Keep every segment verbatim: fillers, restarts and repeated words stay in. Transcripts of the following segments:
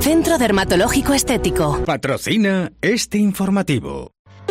Centro Dermatológico Estético. Patrocina este informativo.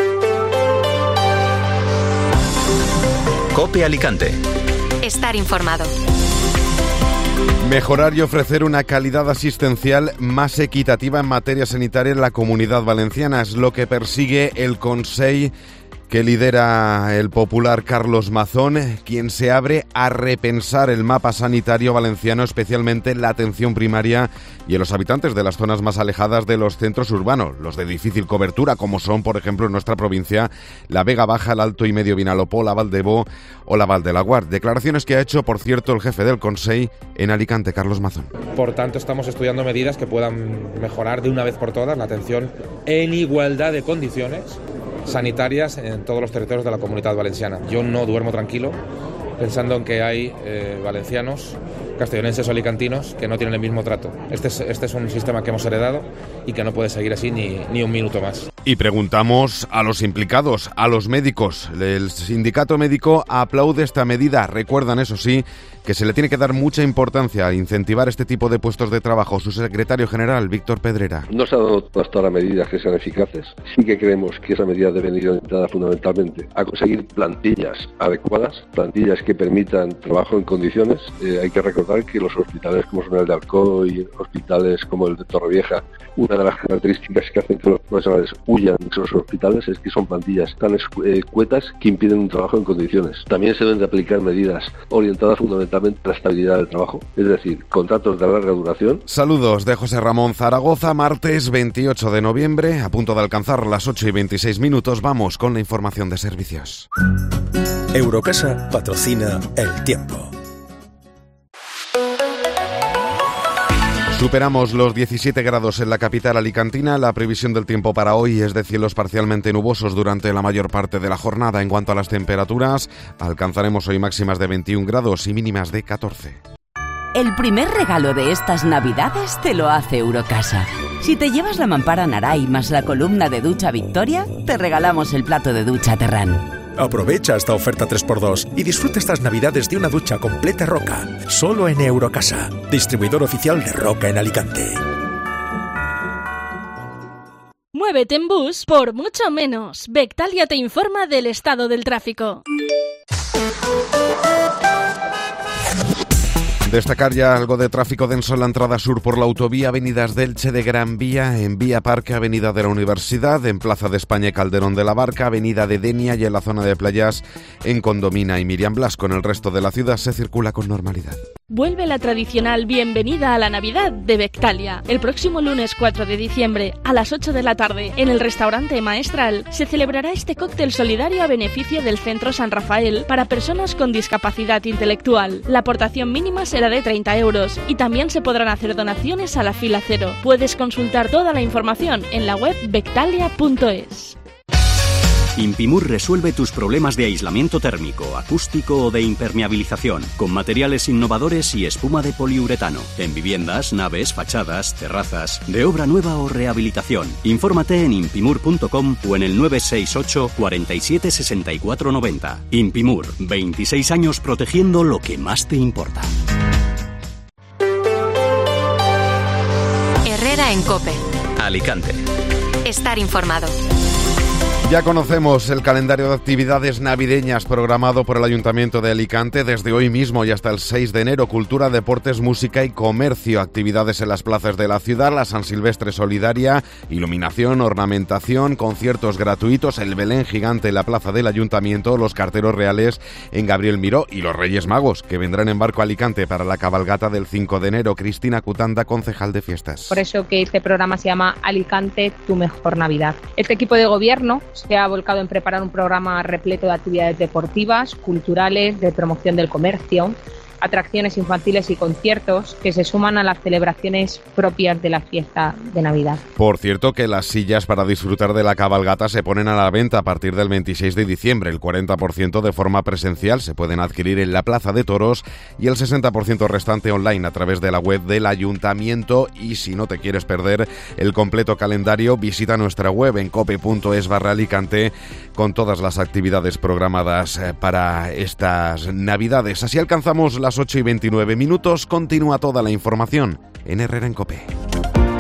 COPE Alicante. Estar informado. Mejorar y ofrecer una calidad asistencial más equitativa en materia sanitaria en la Comunidad Valenciana es lo que persigue el Consell que lidera el popular Carlos Mazón, quien se abre a repensar el mapa sanitario valenciano, especialmente la atención primaria y en los habitantes de las zonas más alejadas de los centros urbanos, los de difícil cobertura, como son, por ejemplo, en nuestra provincia, la Vega Baja, el Alto y Medio Vinalopó, la Val de Bo o la Val de Laguar. Declaraciones que ha hecho, por cierto, el jefe del Consell en Alicante, Carlos Mazón. Por tanto, estamos estudiando medidas que puedan mejorar de una vez por todas la atención en igualdad de condiciones sanitarias en todos los territorios de la Comunidad Valenciana. Yo no duermo tranquilo pensando en que hay eh, valencianos, castellonenses o alicantinos que no tienen el mismo trato. Este es, este es un sistema que hemos heredado y que no puede seguir así ni, ni un minuto más. Y preguntamos a los implicados, a los médicos. El sindicato médico aplaude esta medida. Recuerdan, eso sí, que se le tiene que dar mucha importancia a incentivar este tipo de puestos de trabajo. Su secretario general, Víctor Pedrera. No se han dado hasta ahora medidas que sean eficaces. Sí que creemos que esa medida debe ir orientada fundamentalmente a conseguir plantillas adecuadas, plantillas que permitan trabajo en condiciones. Eh, hay que recordar que los hospitales como son el de Alcoy y hospitales como el de Torrevieja, una de las características que hacen que los profesionales huyan de esos hospitales es que son plantillas tan escuetas que impiden un trabajo en condiciones. También se deben de aplicar medidas orientadas fundamentalmente a la estabilidad del trabajo, es decir, contratos de larga duración. Saludos de José Ramón Zaragoza, martes veintiocho de noviembre, a punto de alcanzar las ocho y veintiséis minutos. Vamos con la información de servicios. Eurocasa patrocina El Tiempo. Superamos los diecisiete grados en la capital alicantina. La previsión del tiempo para hoy es de cielos parcialmente nubosos durante la mayor parte de la jornada. En cuanto a las temperaturas, alcanzaremos hoy máximas de veintiún grados y mínimas de catorce. El primer regalo de estas Navidades te lo hace Eurocasa. Si te llevas la mampara Naray más la columna de ducha Victoria, te regalamos el plato de ducha Terrán. Aprovecha esta oferta tres por dos y disfruta estas Navidades de una ducha completa Roca, solo en Eurocasa, distribuidor oficial de Roca en Alicante. Muévete en bus por mucho menos. Bectalia te informa del estado del tráfico. Destacar ya algo de tráfico denso en la entrada sur por la autovía, avenidas de Elche de Gran Vía, en Vía Parque, avenida de la Universidad, en Plaza de España y Calderón de la Barca, avenida de Denia y en la zona de playas en Condomina y Miriam Blasco. En el resto de la ciudad se circula con normalidad. Vuelve la tradicional bienvenida a la Navidad de Bectalia. El próximo lunes cuatro de diciembre a las ocho de la tarde en el restaurante Maestral se celebrará este cóctel solidario a beneficio del Centro San Rafael para personas con discapacidad intelectual. La aportación mínima será de treinta euros y también se podrán hacer donaciones a la fila cero. Puedes consultar toda la información en la web bectalia punto es. Impimur resuelve tus problemas de aislamiento térmico, acústico o de impermeabilización con materiales innovadores y espuma de poliuretano en viviendas, naves, fachadas, terrazas, de obra nueva o rehabilitación. Infórmate en impimur punto com o en el nueve seis ocho, cuarenta y siete, sesenta y cuatro noventa. Impimur, veintiséis años protegiendo lo que más te importa. Herrera en COPE. Alicante. Estar informado. Ya conocemos el calendario de actividades navideñas programado por el Ayuntamiento de Alicante desde hoy mismo y hasta el seis de enero. Cultura, deportes, música y comercio. Actividades en las plazas de la ciudad, la San Silvestre Solidaria, iluminación, ornamentación, conciertos gratuitos, el Belén gigante en la plaza del Ayuntamiento, los carteros reales en Gabriel Miró y los Reyes Magos, que vendrán en barco a Alicante para la cabalgata del cinco de enero. Cristina Cutanda, concejal de fiestas. Por eso que este programa se llama Alicante, tu mejor Navidad. Este equipo de gobierno se ha volcado en preparar un programa repleto de actividades deportivas, culturales, de promoción del comercio, atracciones infantiles y conciertos que se suman a las celebraciones propias de la fiesta de Navidad. Por cierto, que las sillas para disfrutar de la cabalgata se ponen a la venta a partir del veintiséis de diciembre. El cuarenta por ciento de forma presencial se pueden adquirir en la Plaza de Toros y el sesenta por ciento restante online a través de la web del Ayuntamiento. Y si no te quieres perder el completo calendario, visita nuestra web en cope punto es barra Alicante con todas las actividades programadas para estas Navidades. Así alcanzamos las ocho y veintinueve minutos. Continúa toda la información en Herrera en COPE.